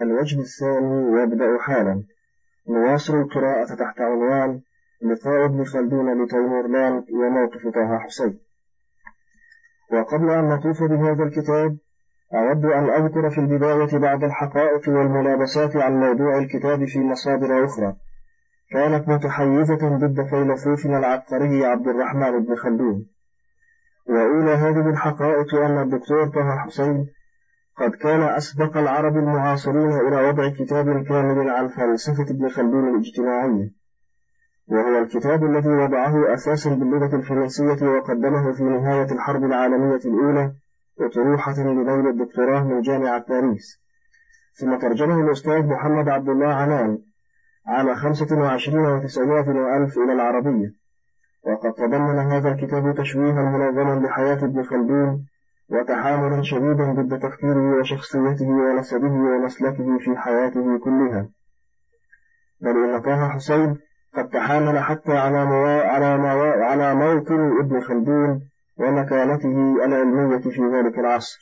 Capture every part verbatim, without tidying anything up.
الوجه الثاني يبدأ حالا. نواصل القراءة تحت عنوان لقاء ابن خلدون لتيمورلان وموقف طه حسين. وقبل أن نطوف بهذا الكتاب أود أن أذكر في البداية بعض الحقائق والملابسات عن موضوع الكتاب في مصادر أخرى كانت متحيزة ضد فيلسوفنا العبقري عبد الرحمن بن خلدون. وأولى هذه الحقائق أن الدكتور طه حسين قد كان أسبق العرب المعاصرين إلى وضع كتاب كامل عن فلسفة ابن خلدون الاجتماعية، وهو الكتاب الذي وضعه أساسا باللغة الفرنسية وقدمه في نهاية الحرب العالمية الأولى أطروحة لنيل الدكتوراه من جامعة باريس، ثم ترجمه الأستاذ محمد عبد الله عنان عام خمسة وعشرين وتسعمائة وألف إلى العربية. وقد تضمن هذا الكتاب تشويها منظما لحياة ابن خلدون وتحاملا شديدا ضد تفكيره وشخصيته ونسبه ومسلكه في حياته كلها، بل إن طه حسين قد تحامل حتى على, موا... على, موا... على موطن ابن خلدون ومكانته العلمية في ذلك العصر.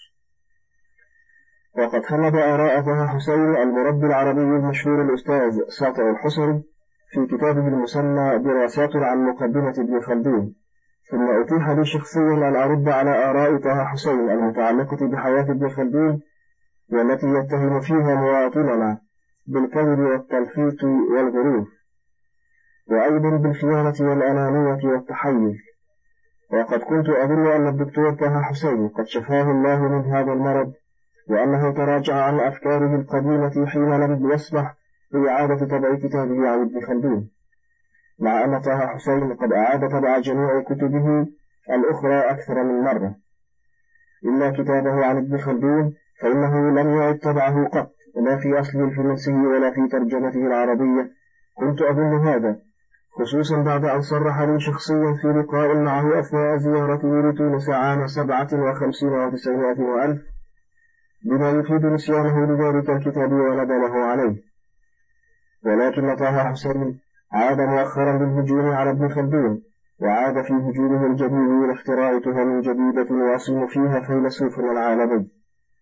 وقد خلد آراء طه حسين المربي العربي المشهور الأستاذ ساطع الحصري في كتابه المسمى دراسات عن مقدمة ابن خلدون، ثم أتيح لي شخصيا أن أرد على آراء طه حسين المتعلقة بحياة ابن خلدون والتي يتهم فيها مواطننا بالكذب والتلفيق والغرور، وأيضا بالخيانة والأنانية والتحيز. وقد كنت أظن أن الدكتور طه حسين قد شفاه الله من هذا المرض، وأنه تراجع عن أفكاره القديمة حين لم يسمح بإعادة طبع كتابه عن ابن خلدون، مع أن طه حسين قد أعاد طبع جميع كتبه الأخرى أكثر من مرة، إلا كتابه عن ابن خلدون فإنه لم يعد طبعه قط، لا في أصله الفرنسي ولا في ترجمته العربية. كنت أظن هذا خصوصا بعد أن صرح لي شخصيا في لقاء معه أثناء زيارته لتونس عام سبعة وخمسين وتسعمائة وألف بما يفيد نسيانه لذلك الكتاب وندمه عليه. ولكن طه حسين عاد مؤخرا بالهجوم على ابن خلدون، وعاد في هجومه الجديد إلى اختراع تهم جديدة يصم فيها فيلسوفنا العالمي.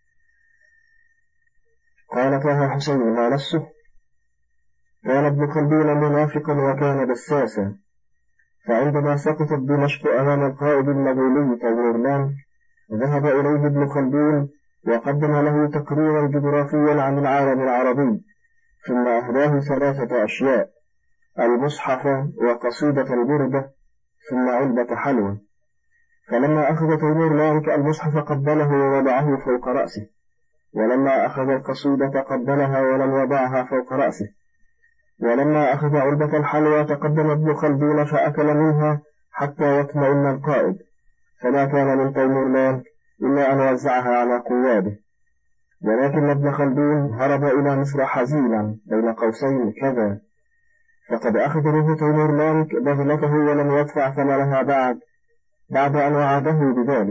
قال طه حسين ما نفسه: كان ابن خلدون منافقا وكان دساسا، فعندما سقطت دمشق أمام القائد المغولي تيمورلان ذهب إليه ابن خلدون وقدم له تقريرا جغرافيا عن العالم العربي، ثم أهداه ثلاثة أشياء: المصحف وقصيدة البردة ثم علبة حلوى. فلما أخذ تيمورلان المصحف قبله ووضعه فوق رأسه، ولما أخذ القصيدة قبلها ولم يضعها فوق رأسه، ولما أخذ علبة الحلوى تقدم ابن خلدون فأكل منها حتى يطمئن القائد، فما كان من تيمورلان إلا أن وزعها على قواده. ولكن ابن خلدون هرب إلى مصر حزينا بين قوسين كذا، فقد أخذ منه تيمورلان بذلته ولم يدفع ثمنها بعد بعد أن وعده بذلك.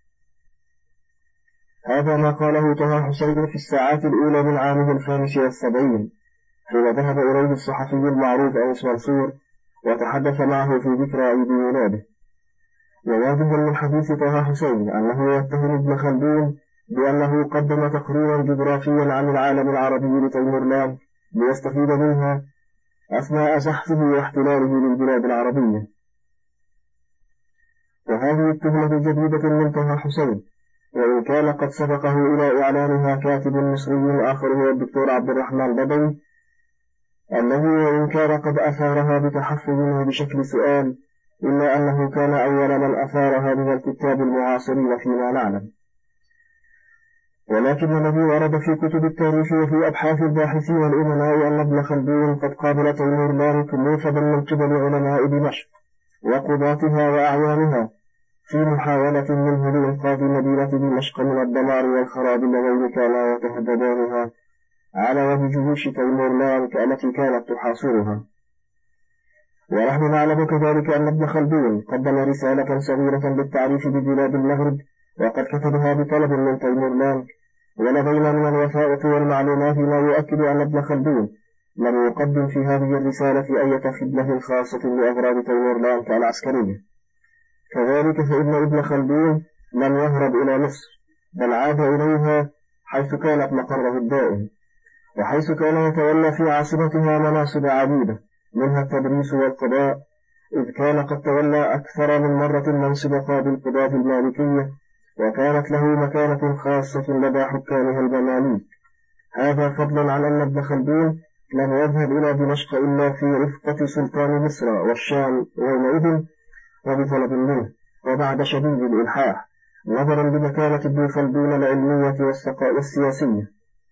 هذا ما قاله طه حسين في الساعات الأولى من عامه الخامس والسبعين حين ذهب إليه الصحفي المعروف أنس منصور وتحدث معه في ذكرى عيد ميلاده. وواضح من حديث طه حسين أنه يتهم ابن خلدون بأنه قدم تقريرا جغرافيا عن العالم العربي لتيمورلان ليستفيد منها أثناء زحفه واحتلاله للبلاد العربية. وهذه التهمة جديدة من طه حسين، وإن كان قد سبقه إلى إعلانها كاتب مصري آخر هو الدكتور عبد الرحمن بدوي، الذي وإن كان قد أثارها بتحفظه بشكل سؤال، إلا أنه كان أول من أثارها من الكتاب المعاصرين فيما نعلم. ولكن الذي ورد في كتب التاريخ وفي أبحاث الباحثين الأمناء أن ابن خلدون قد قابل تيمورلان موفدا من قبل علماء دمشق وقضاتها وأعوانها في محاولة منه لإنقاذ مدينة دمشق من الدمار والخراب اللذين كانا يتهددانها على وجه جيوش تيمورلان التي كانت تحاصرها. ونحن نعلم كذلك أن ابن خلدون قدم رسالة صغيرة بالتعريف ببلاد المغرب وقد كتبها بطلب من تيمورلان، ولدينا من الوثائق والمعلومات ما يؤكد أن ابن خلدون لم يقدم في هذه الرسالة أي خدمة خاصة لأغراض تيمورلان العسكرية. كذلك فإن ابن خلدون لم يهرب إلى مصر، بل عاد إليها حيث كانت مقره الدائم، وحيث كان يتولى في عاصمتها مناصب عديدة منها التدريس والقضاء، إذ كان قد تولى أكثر من مرة منصب قاضي القضاة المالكية، وكانت له مكانة خاصة لدى حكامها المماليك. هذا فضلا عن أن ابن خلدون لم يذهب إلى دمشق إلا في رفقة سلطان مصر والشام يومئذ وبطلب منه وبعد شديد الإلحاح، نظرا لمكانة ابن خلدون العلمية والسياسية.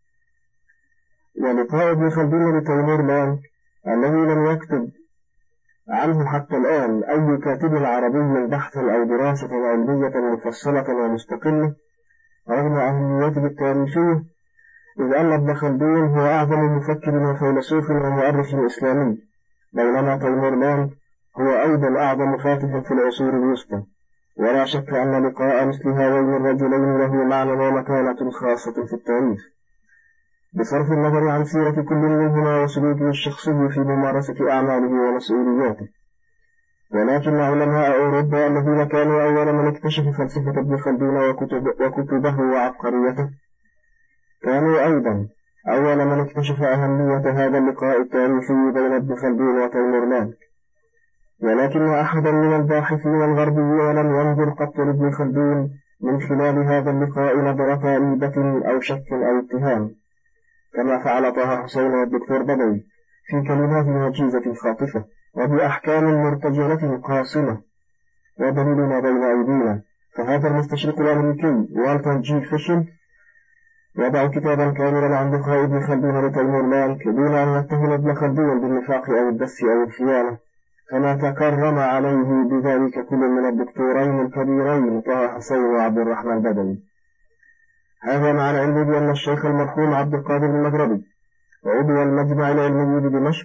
ولقاء ابن خلدون لتيمور لانك الذي لم يكتب عنه حتى الآن أي كاتب عربي بحثا أو دراسة علمية مفصلة ومستقلة رغم أهميته التاريخية، إذ أن ابن خلدون هو أعظم مفكر وفيلسوف ومؤرخ إسلامي، بينما تيمور لانك هو أيضا أعظم فاتح في العصور الوسطى. ولا شك أن لقاء مثل هذين الرجلين له معنى ومكانة خاصة في التاريخ، بصرف النظر عن سيرة كل منهما وسلوكه الشخصي في ممارسة أعماله ومسؤولياته. ولكن علماء أوروبا الذين كانوا أول من اكتشف فلسفة ابن خلدون وكتب وكتبه وعبقريته كانوا أيضا أول من اكتشف أهمية هذا اللقاء التاريخي بين ابن خلدون وتيمور لانك. ولكن أحدا من الباحثين الغربيين لم ينظر قط لابن خلدون من خلال هذا اللقاء نظرة ريبة أو شك أو اتهام، كما فعل طه حسين والدكتور بدوي في كلمات وجيزة خاطفة وبأحكام مرتجلة قاصمة. ودليلنا بين أيدينا، فهذا المستشرق الأمريكي والتر جي فيشل وضع كتابا كاملا عن لقاء ابن خلدون لتيمور لانك دون أن يتهم ابن خلدون بالنفاق أو الدس أو الخيانة، كما تكرم عليه بذلك كل من الدكتورين الكبيرين طه حسين وعبد الرحمن بدوي. هذا مع العلم بأن الشيخ المرحوم عبد القادر المغربي وعضو المجمع العلمي بدمشق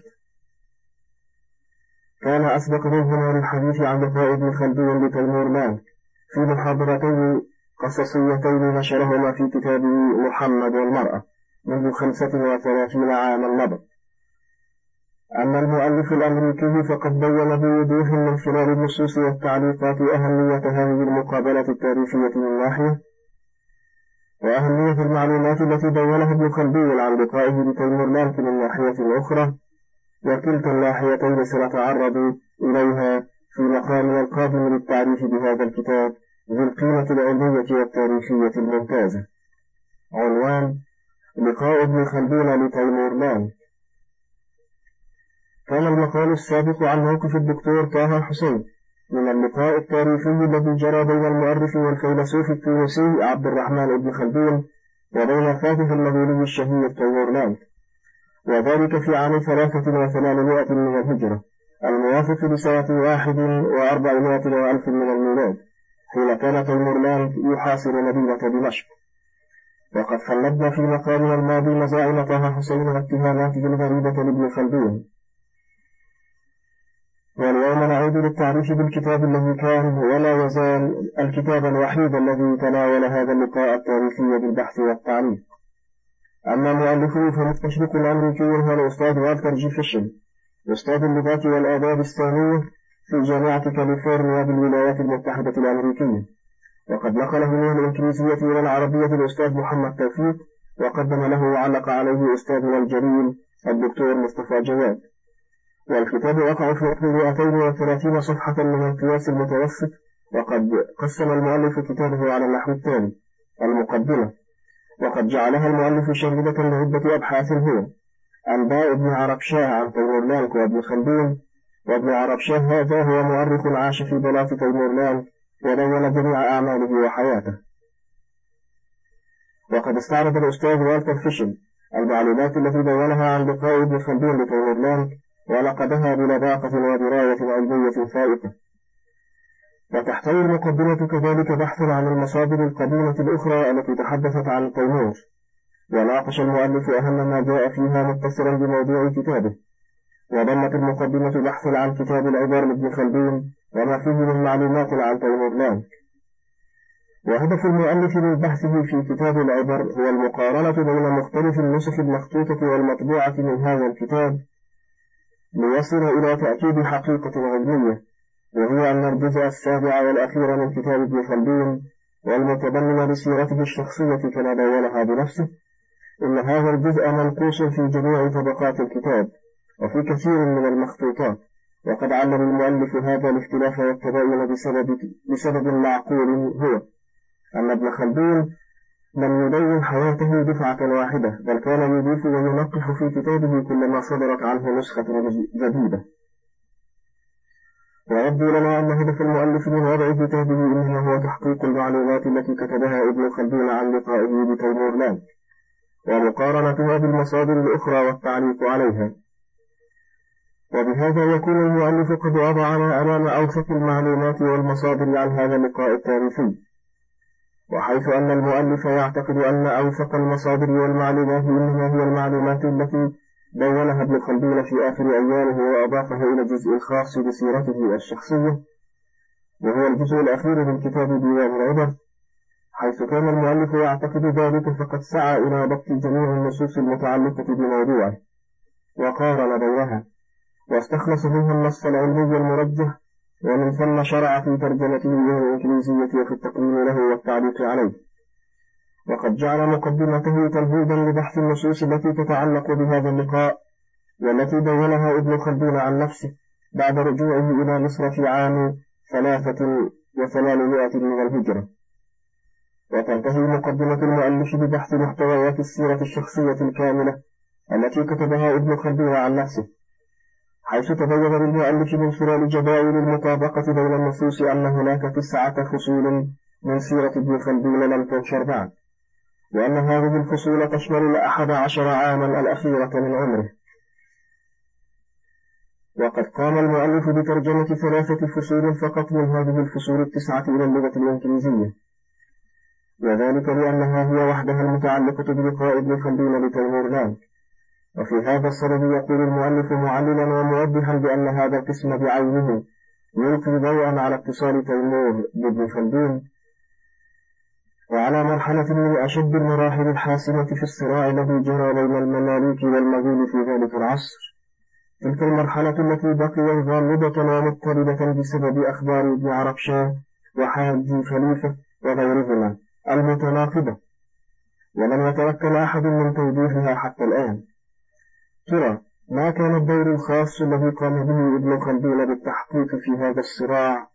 كان أسبق منهما للحديث عن لقاء ابن خلدون لتيمور لانك في محاضرتين قصصيتين نشرهما في كتابه محمد والمرأة منذ خمسة وثلاثين عاما مضت. أما المؤلف الأمريكي فقد بين بوضوح من خلال النصوص والتعليقات أهمية هذه المقابلة التاريخية من ناحية، وأهمية المعلومات التي بينها ابن خلدون عن لقائه لتيمور لانك من ناحية أخرى، وكلتا الناحيتين سنتعرض إليها في مقامنا القادم للتعريف بهذا الكتاب ذي القيمة العلمية والتاريخية الممتازة. عنوان: لقاء ابن خلدون لتيمور لانك. كان المقال السابق عن موقف الدكتور طه حسين من اللقاء التاريخي الذي جرى بين المؤرخ والفيلسوف التونسي عبد الرحمن بن خلدون وبين الفاتح المغولي الشهير تيمور لانك، وذلك في عام ثلاثة وثمانمائة من الهجرة الموافق لسنة واحد وأربعمائة وألف من الميلاد، حين كان تيمور لانك يحاصر مدينة دمشق. وقد خلدنا في مقالنا الماضي مزاعم طه حسين واتهاماته الغريبة لابن خلدون، واليوم نعود للتعريف بالكتاب الذي كان ولا يزال الكتاب الوحيد الذي تناول هذا اللقاء التاريخي بالبحث والتعليق. أما مؤلفه فالمستشرق الأمريكي هو الأستاذ والتر جي فيشل، أستاذ اللغات والآداب الثانية في جامعة كاليفورنيا بالولايات المتحدة الأمريكية، وقد نقله من الإنجليزية إلى العربية الأستاذ محمد توفيق، وقدم له وعلق عليه أستاذنا الجليل الدكتور مصطفى جواد. والكتاب وقع في مئتين وثلاثين صفحة من القياس المتوسط. وقد قسم المؤلف كتابه على النحو التالي: المقدمة، وقد جعلها المؤلف شاملة لعدة أبحاث هي: أنباء ابن عربشاه عن تيمور لانك وابن خلدون. وابن عربشاه هذا هو مؤرخ عاش في بلاط تيمور لانك ودون جميع أعماله وحياته. وقد استعرض الأستاذ والتر فيشل المعلومات التي دونها عن لقاء ابن خلدون لتيمور لانك ونقدها بلباقة ودراية علمية فائقة. وتحتوي المقدمة كذلك بحثا عن المصادر القديمة الأخرى التي تحدثت عن تيمور، وناقش المؤلف أهم ما جاء فيها متصلا بموضوع كتابه. وضمت المقدمة بحثا عن كتاب العبر لابن خلدون وما فيه من معلومات عن تيمور لانك. وهدف المؤلف من بحثه في كتاب العبر هو المقارنة بين مختلف النسخ المخطوطة والمطبوعة من هذا الكتاب ليصل إلى تأكيد حقيقة علمية، وهي أن الجزء السابع والأخير من كتاب ابن خلدون والمتضمن لسيرته الشخصية كما دونها بنفسه إن هذا الجزء منقوص في جميع طبقات الكتاب وفي كثير من المخطوطات، وقد علم المؤلف هذا الاختلاف والتباين بسبب, بسبب معقول، هو أن ابن خلدون لم يدون حياته دفعة واحدة، بل كان يضيف وينقح في كتابه كلما صدرت عنه نسخة جديدة. ويبدو لنا أن هدف المؤلف من وضع كتابه إنما هو تحقيق المعلومات التي كتبها ابن خلدون عن لقائه بتيمور لانك ومقارنتها بالمصادر الأخرى والتعليق عليها، وبهذا يكون المؤلف قد وضعنا أمام أوثق المعلومات والمصادر عن هذا اللقاء التاريخي. وحيث أن المؤلف يعتقد أن أوثق المصادر والمعلومات إنما هي المعلومات التي دونها ابن خلدون في آخر أيامه وأضافها إلى الجزء الخاص بسيرته الشخصية، وهو الجزء الأخير من كتاب ديوان العبر، حيث كان المؤلف يعتقد ذلك فقد سعى إلى ضبط جميع النصوص المتعلقة بموضوعه وقارن بينها واستخلص منها النص العلمي المرجح، ومن ثم شرع في ترجمته الإنجليزية وفي التقييم له والتعليق عليه، وقد جعل مقدمته تمهيدا لبحث النصوص التي تتعلق بهذا اللقاء والتي دونها ابن خلدون عن نفسه بعد رجوعه إلى مصر في عام ثلاثة وثمانمائة من الهجرة. وتنتهي مقدمة المؤلف ببحث محتويات السيرة الشخصية الكاملة التي كتبها ابن خلدون عن نفسه، حيث تبين للمؤلف من خلال جداول المطابقة بين النصوص أن هناك تسعة فصول من سيرة ابن خلدون لم تنشر بعد، وأن هذه الفصول تشمل الأحد عشر عاما الأخيرة من عمره. وقد قام المؤلف بترجمة ثلاثة فصول فقط من هذه الفصول التسعة إلى اللغة الإنجليزية، وذلك لأنها هي وحدها المتعلقة بلقاء ابن خلدون لتيمور لانك. وفي هذا الصدد يقول المؤلف معللا وموضحا بأن هذا القسم بعينه يلقي ضوءا على اتصال تيمور بابن خلدون وعلى مرحلة من أشد المراحل الحاسمة في الصراع الذي جرى بين المماليك والمغول في ذلك العصر، تلك المرحلة التي بقيت غامضة ومضطربة بسبب أخبار ابن عربشاه وحاجي خليفة وغيرهما المتناقضة، ولم يتمكن أحد من توضيحها حتى الآن. ترى ما كان الدور الخاص الذي قام به ابن خلدون بالتحقيق في هذا الصراع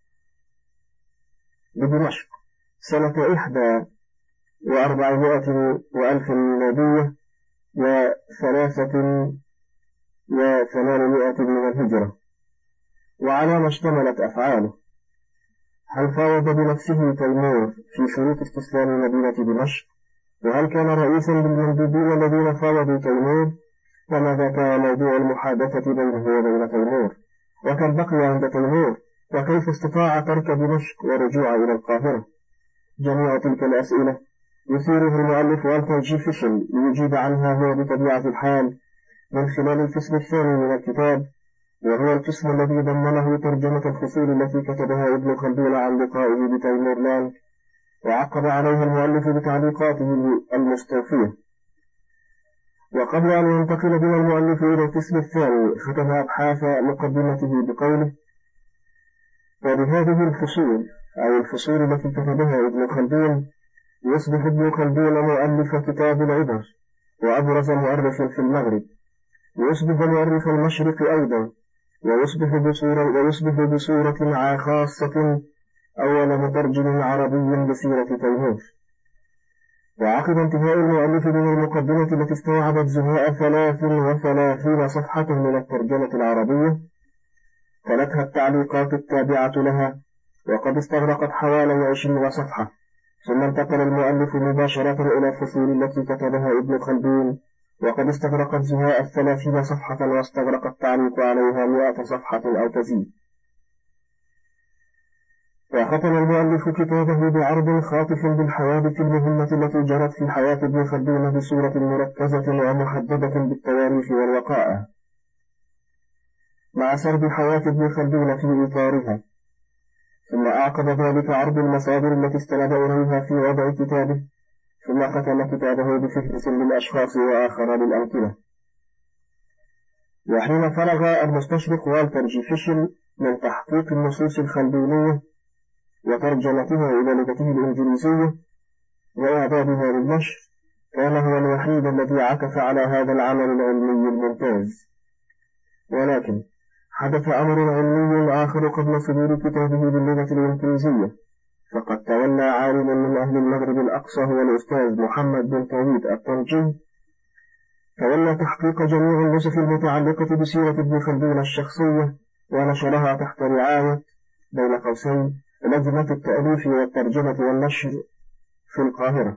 بدمشق سنة إحدى وأربعمائة وألف ميلادية وثلاثة وثمانمائة من الهجرة، وعلى ما اشتملت أفعاله؟ هل فاوض بنفسه تيمور في شروط استسلام مدينة دمشق؟ وهل كان رئيسا بالمندوبين الذين فاوضوا تيمور؟ وماذا كان موضوع المحادثة بينه وبين تيمور؟ وكم بقي عند تيمور؟ وكيف استطاع ترك دمشق ورجوع إلى القاهرة؟ جميع تلك الأسئلة يثيرها المؤلف والتر جي فيشل ليجيب عنها هو بطبيعة الحال من خلال القسم الثاني من الكتاب، وهو القسم الذي ضمنه ترجمة الفصول التي كتبها ابن خلدون عن لقائه بتيمور لانك، وعقب عليها المؤلف بتعليقاته المستوفية. وقبل أن ينتقل بنا المؤلف إلى القسم الثاني ختم أبحاث مقدمته بقوله: وبهذه الفصول أو الفصول التي كتبها ابن خلدون يصبح ابن خلدون مؤلف كتاب العبر وأبرز مؤرخ في المغرب، ويصبح مؤرخ المشرق أيضا، ويصبح بصورة, ويصبح بصورة خاصة أول مترجم عربي لسيرة تيمور. وعقب انتهاء المؤلف من المقدمة التي استوعبت زهاء ثلاث وثلاثين صفحة من الترجمة العربية، تلتها التعليقات التابعة لها وقد استغرقت حوالي عشرين صفحة، ثم انتقل المؤلف مباشرة إلى الفصول التي كتبها ابن خلدون وقد استغرقت زهاء الثلاثين صفحة، واستغرق التعليق عليها مئة صفحة أو تزيد. وختم المؤلف كتابه بعرض خاطف بالحوادث المهمة التي جرت في حياة ابن خلدون بصورة مركزة ومحددة بالتواريخ والوقائع، مع سرد حياة ابن خلدون في إطارها، ثم أعقب ذلك عرض المصادر التي استند إليها في وضع كتابه، ثم ختم كتابه بفهرس للأشخاص وآخر للأمثلة. وحين فرغ المستشرق والتر جي فيشل من تحقيق النصوص الخلدونية وترجمتها إلى لغته الإنجليزية وإعدادها للنشر، كان هو الوحيد الذي عكف على هذا العمل العلمي الممتاز. ولكن حدث أمر علمي آخر قبل صدور كتابه باللغة الإنجليزية، فقد تولى عالم من أهل المغرب الأقصى هو الأستاذ محمد بن طويد الطنجي، تولى تحقيق جميع النسخ المتعلقة بسيرة ابن خلدون الشخصية، ونشرها تحت رعاية بين قوسين لجنة التأليف والترجمة والنشر في القاهرة.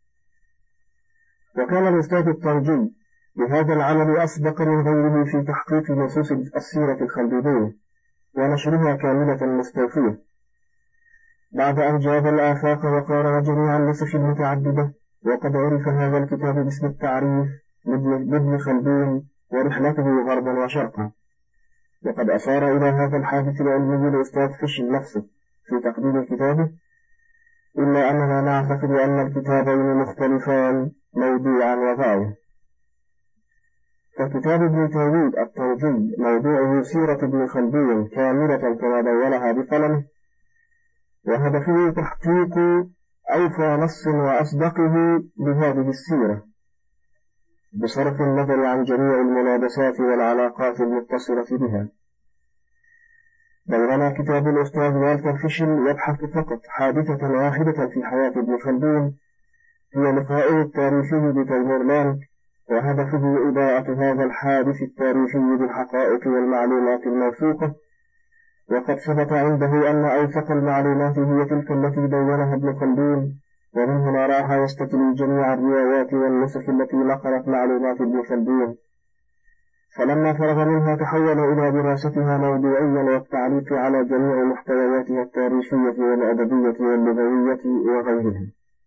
وكان الأستاذ الطنجي بهذا العمل أسبق من غيره في تحقيق نصوص السيرة الخلدونية ونشرها كاملة مستوفية، بعد أن جاب الآفاق وقارن جميع النسخ المتعددة. وقد عرف هذا الكتاب باسم التعريف بابن خلدون ورحلته غربا وشرقا. وقد أشار إلى هذا الحادث العلمي الأستاذ فيشل نفسه في تقديم كتابه، إلا أننا نعتقد أن الكتابين مختلفان موضوعا وغاية. فكتاب ابن طويد الطنجي موضوعه سيرة ابن خلدون كاملة كما دونها بقلمه، وهدفه تحقيق أوفى نص وأصدقه بهذه السيرة بصرف النظر عن جميع الملابسات والعلاقات المتصلة بها. بينما كتاب الأستاذ والتر فيشل يبحث فقط حادثة واحدة في حياة ابن خلدون، هي لقاؤه التاريخي بتيمورلاند، وهدفه إضاءة هذا الحادث التاريخي بالحقائق والمعلومات الموثوقة. وقد ثبت عنده أن أوثق المعلومات هي تلك التي دونها ابن خلدون، ومن هنا راح يستكمل جميع الروايات والنسخ التي نقلت معلومات ابن خلدون. فلما فرغ منها تحول إلى دراستها موضوعيا والتعليق على جميع محتوياتها التاريخية والأدبية واللغوية وغيرها.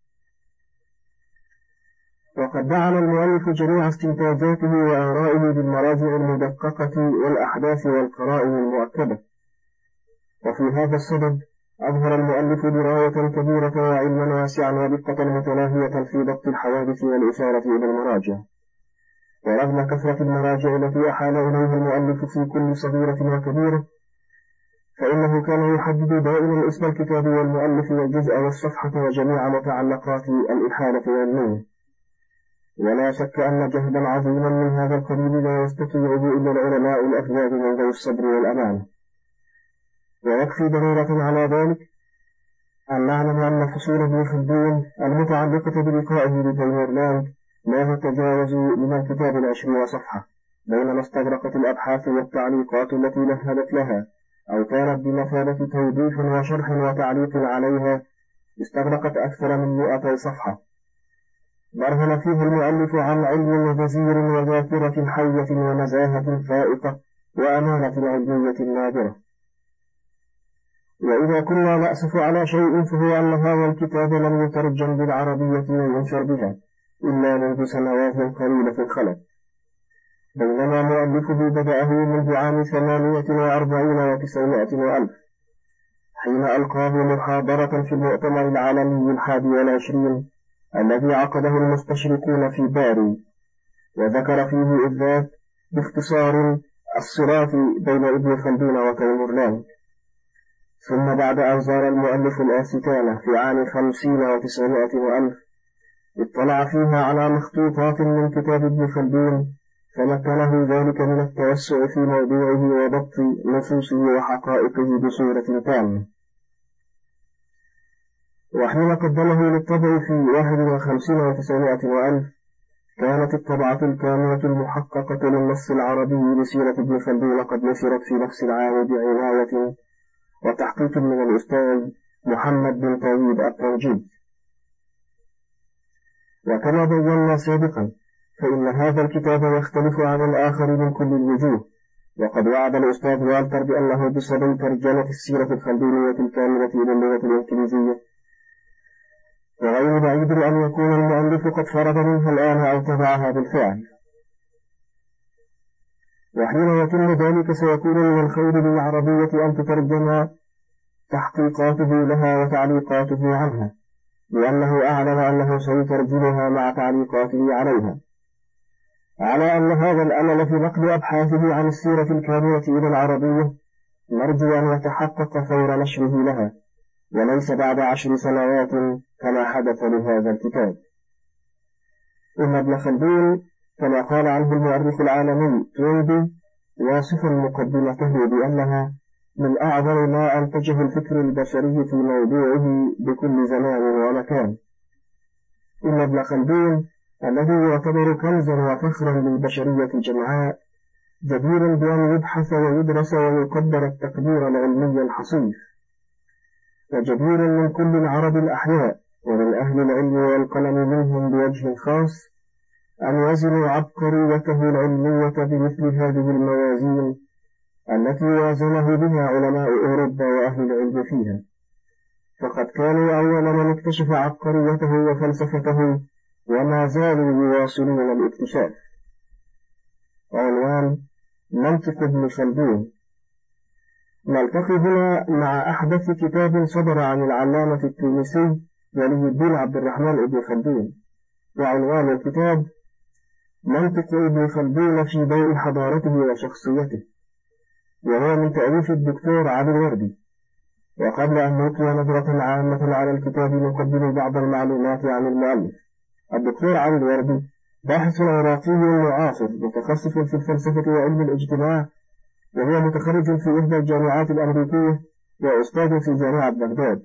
وقد دعم المؤلف جميع استنتاجاته وآرائه بالمراجع المدققة والأحداث والقرائن المؤكدة. وفي هذا السبب أظهر المؤلف دراية كبيرة وعلما واسعا ودقة متناهية في ضبط الحوادث والإشارة إلى المراجع. ورغم كثرة المراجع التي أحال إليها المؤلف في كل صغيرة وكبيرة، فإنه كان يحدد دائما اسم الكتاب والمؤلف والجزء والصفحة وجميع متعلقات الإحالة والنية. ولا شك أن جهدا عظيما من هذا القبيل لا يستطيعه إلا العلماء الأفذاذ من ذوي الصبر والأمانة. ويكفي ضرورة على ذلك أن نعلم أن فصول ابن خلدون المتعلقة بلقائه بتيمورلاند لا تتجاوز من الكتاب العشرين صفحة، بينما استغرقت الأبحاث والتعليقات التي مهدت لها أو كانت بمثابة توضيح وشرح وتعليق عليها استغرقت أكثر من مئتي صفحة، برهن فيه المؤلف عن علم غزير وذاكرة حية ونزاهة فائقة وأمانة علمية نادرة. وإذا كنا نأسف على شيء فهو أن هذا الكتاب لم يترجم بالعربية وينشر بها إلا منذ سنوات قليلة خلت، بينما مؤلفه بدأه منذ عام ثمانية وأربعين وتسعمائة وألف، حين ألقاه محاضرة في المؤتمر العالمي الحادي والعشرين الذي عقده المستشرقون في باري، وذكر فيه إثبات باختصار الصراط بين ابن خلدون وتيمورلاند. ثم بعد أن زار المؤلف الآستانة في عام خمسين وتسعمائة وألف اطلع فيها على مخطوطات من كتاب ابن خلدون، فمكنه ذلك من التوسع في موضوعه وضبط نصوصه وحقائقه بصورة تامة. وحين قدمه للطبع في واحد وخمسين وتسعمائة وألف كانت الطبعة الكاملة المحققة للنص العربي لسيرة ابن خلدون قد نشرت في نفس العام بعناية وتحقيق من الأستاذ محمد بن طويد الطنجي. وكما بينا سابقا فإن هذا الكتاب يختلف عن الآخر من كل الوجوه، وقد وعد الأستاذ والتر بأنه بسبب ترجمة السيرة الخلدونية الكاملة إلى اللغة الإنجليزية وغير بعيد أن يكون المؤلف قد فرض منها الآن أو تبعها بالفعل. وحين يتم ذلك سيكون من الخير للعربية أن تترجم تحقيقاته لها وتعليقاته عنها، لأنه أعلن أنه سيترجمها مع تعليقاته عليها، على أن هذا الأمل في نقل أبحاثه عن السيرة الكاملة إلى العربية نرجو أن يتحقق فور نشره لها، وليس بعد عشر سنوات كما حدث لهذا الكتاب. إن ابن خلدون كما قال عنه المؤرخ العالمي توينبي واصفا مقدمته بأنها من أعظم ما أنتجه الفكر البشري في موضوعه بكل زمان ومكان. إن ابن خلدون الذي يعتبر كنزا وفخرا للبشرية جمعاء جدير بأن يبحث ويدرس ويقدر التقدير العلمي الحصيف، وجدير من كل العرب الأحياء ومن أهل العلم والقلم منهم بوجه خاص أن يزنوا عبقريته العلمية بمثل هذه الموازين التي وازنه بها علماء أوروبا وأهل العلم فيها، فقد كانوا أول من اكتشف عبقريته وفلسفته وما زالوا يواصلون الاكتشاف. عنوان: منطق ابن خلدون. نلتقي هنا مع أحدث كتاب صدر عن العلامة التونسي ولي الدين عبد الرحمن ابن خلدون، وعنوان الكتاب منطق ابن خلدون في ضوء حضارته وشخصيته، وهو من تأليف الدكتور علي الوردي. وقبل أن نلقي نظرة عامة على الكتاب نقدم بعض المعلومات عن المؤلف. الدكتور علي الوردي باحث عراقي معاصر متخصص في الفلسفة وعلم الاجتماع، وهو متخرج في إحدى الجامعات الأمريكية وأستاذ في جامعة بغداد،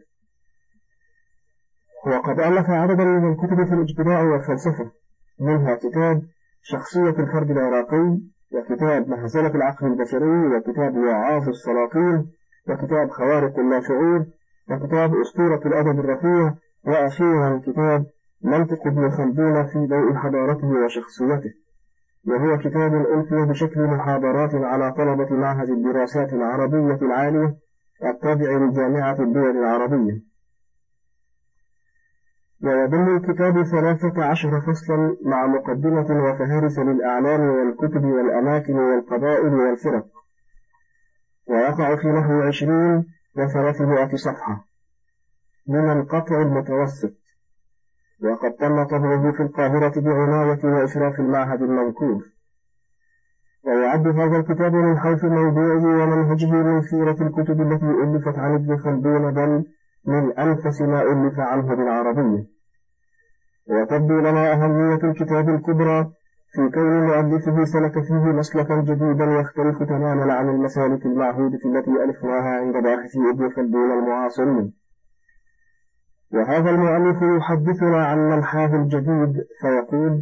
وقد ألف عددا من الكتب في الاجتماع والفلسفة، منها كتاب شخصية الفرد العراقي، وكتاب مهزلة العقل البشري، وكتاب وعاظ السلاطين، وكتاب خوارق اللاشعور، وكتاب أسطورة الأدب الرفيع، وأخيرا كتاب منطق ابن خلدون في ضوء حضارته وشخصيته، وهو كتاب ألقي بشكل محاضرات على طلبة معهد الدراسات العربية العالية التابع لجامعة الدول العربية. ويضم الكتاب ثلاثة عشر فصلا مع مقدمة وفهارس للأعلام والكتب والأماكن والقبائل والفرق، ويقع في نحو عشرين وثلاثمائة صفحة من القطع المتوسط، وقد تم طبعه في القاهرة بعناية وإشراف المعهد المذكور. ويعد هذا الكتاب من حيث موضوعه ومنهجه من خيرة الكتب التي ألفت عن ابن خلدون، بل من أنفس ما ألف عنه بالعربية. وتبدو لنا أهمية الكتاب الكبرى في كون مؤلفه سلك فيه مسلكا جديدا يختلف تماما عن المسالك المعهودة التي ألفناها عند باحثي ابن خلدون المعاصرين. وهذا المؤلف يحدثنا عن منحاه الجديد فيقول: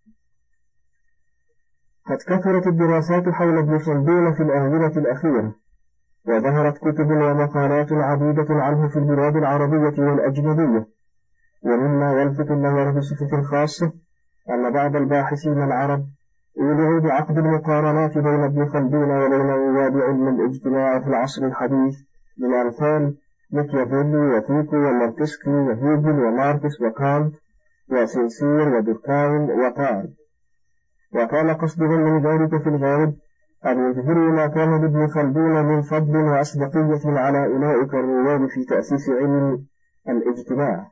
قد كثرت الدراسات حول ابن خلدون في الآونة الأخيرة، وظهرت كتب ومقالات عديدة عنه في البلاد العربية والأجنبية، ومما يلفت النظر بصفة خاصة أن بعض الباحثين العرب أولعوا بعقد المقارنات بين ابن خلدون وبين رواد علم الاجتماع في العصر الحديث من أمثال ميكيافيلي وفيكو ومونتسكي وهيجل وماركس وكانت وسنسير ودوركايم وطارد، وكان قصدهم من ذلك في الغالب أن يظهروا ما كان لابن خلدون من فضل وأسبقية على أولئك الرواد في تأسيس علم الاجتماع.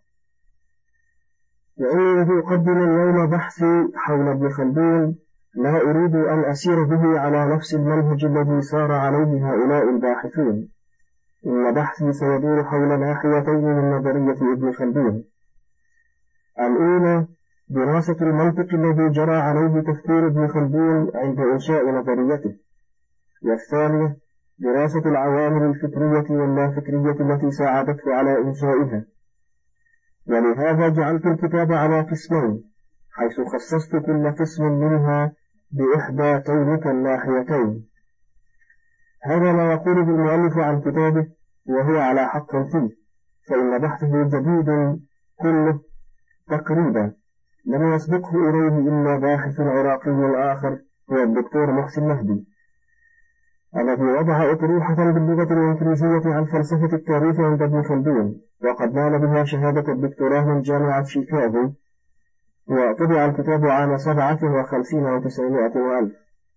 وإني أقدم اليوم بحثي حول ابن خلدون لا أريد أن أسير به على نفس المنهج الذي سار عليه هؤلاء الباحثون، إن بحثي سيدور حول ناحيتين من نظرية ابن خلدون: الأولى دراسة المنطق الذي جرى عليه تفكير ابن خلدون عند إنشاء نظريته، والثانية دراسة العوامل الفكرية واللافكرية التي ساعدته على إنشائها. ولهذا جعلت الكتاب على قسمين، حيث خصصت كل قسم منها بإحدى تلك الناحيتين. هذا ما يقول المؤلف عن كتابه وهو على حق فيه، فإن بحثه جديد كله تقريبا، لم يسبقه إليه إلا باحث عراقي آخر هو الدكتور محسن مهدي، الذي وضع أطروحة باللغة الإنجليزية عن فلسفة التاريخ عند ابن خلدون، وقد نال بها شهادة الدكتوراه من جامعة شيكاغو، وطبع الكتاب عام سبعة وخمسين وتسعمائة وألف.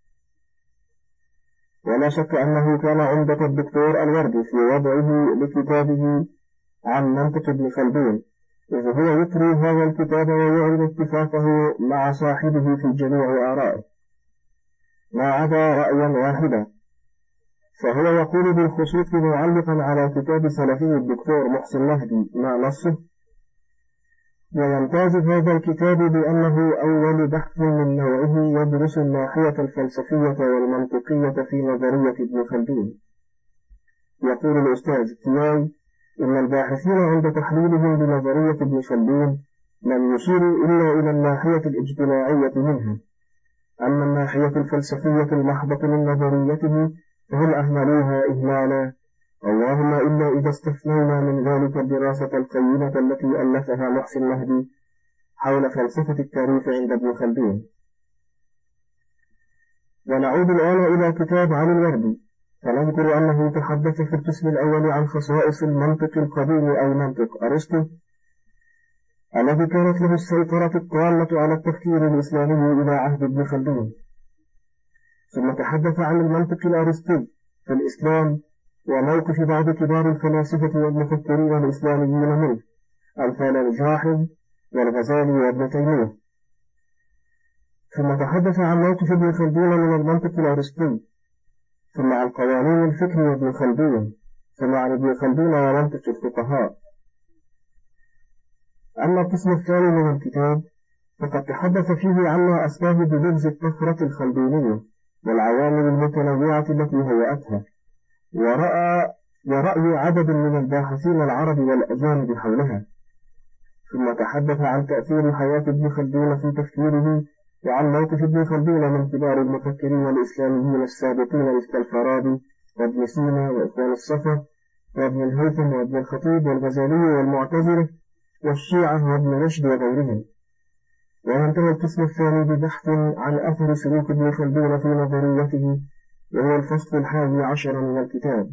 ولا شك أنه كان عمدة الدكتور الوردي في وضعه لكتابه عن منطق ابن خلدون، إذ هو يطري هذا الكتاب ويعلن اتفاقه مع صاحبه في جميع آرائه ما عدا رأيا واحدا، فهو يقول بالخصوص معلقا على كتاب سلفي الدكتور محسن مهدي ما نصه: ويمتاز هذا الكتاب بأنه أول بحث من نوعه يدرس الناحية الفلسفية والمنطقية في نظرية ابن خلدون. يقول الأستاذ تياي إن الباحثين عند تحليلهم لنظرية ابن خلدون لم يشيروا إلا إلى الناحية الاجتماعية منها، أما الناحية الفلسفية المحضة من نظريته فهم أهملوها إهمالا، اللهم إلا إذا استثنينا من ذلك الدراسة القيمة التي ألفها محسن مهدي حول فلسفة التاريخ عند ابن خلدون. ونعود الآن إلى كتاب علي الوردي، فنذكر أنه تحدث في القسم الأول عن خصائص المنطق القديم أو منطق أرسطو الذي كانت له السيطرة الطالة على التفكير الإسلامي إلى عهد ابن خلدون، ثم تحدث عن المنطق الأرسطي في الإسلام وموقف بعض كبار الفلاسفة والمفكرين الإسلاميين منه أمثال الجاحظ والغزالي وابن تيمية، ثم تحدث عن موقف ابن خلدون من المنطق الأرسطي، ثم عن قوانين الفكر وابن خلدون، ثم عن ابن خلدون ومنطق الفقهاء. أما القسم الثاني من الكتاب فقد تحدث فيه عما أسباب بلغز الطفرة الخلدونية والعوامل المتنوعة التي هيأتها، ورأى ورأي عدد من الباحثين العرب والأجانب حولها، ثم تحدث عن تأثير حياة ابن خلدون في تفكيره وعن موقف ابن خلدون من كبار المفكرين الإسلاميين السابقين مثل الفارابي وابن سينا وإخوان الصفا وابن الهيثم وابن الخطيب والغزالي والمعتزلة والشيعة وابن رشد وغيرهم. وينتهي القسم الثاني ببحث عن أثر سلوك ابن خلدون في نظريته، وهو الفصل الحادي عشر من الكتاب،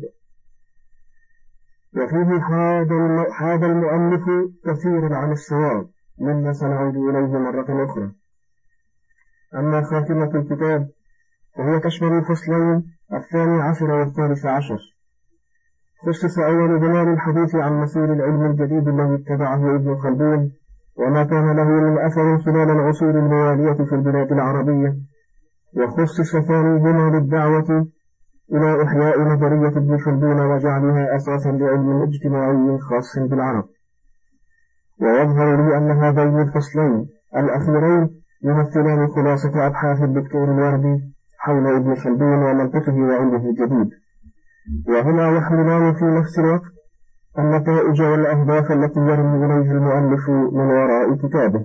وفيه حاد المؤلف كثيرا عن الصواب مما سنعود إليه مرة أخرى. أما خاتمة الكتاب فهي تشمل الفصلين الثاني عشر والثالث عشر. خصص أول بناء الحديث عن مسير العلم الجديد الذي اتبعه ابن خلدون وما كان له من أثر خلال العصور الموالية في البلاد العربية، وخصص ثاني بناء للدعوة إلى إحياء نظرية ابن خلدون وجعلها أساسا لعلم اجتماعي خاص بالعرب. ويظهر لي أن هذين الفصلين الأخيرين يمثلان خلاصة أبحاث الدكتور الوردي حول ابن خلدون ومنطقه وعلمه الجديد، وهما يحملان في نفس الوقت النتائج والأهداف التي يرمي إليها المؤلف من وراء كتابه.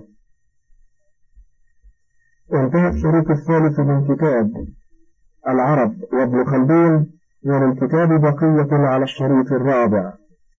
انتهى الشريط الثالث من كتاب العرب وابن خلدون، وللكتاب بقية على الشريط الرابع.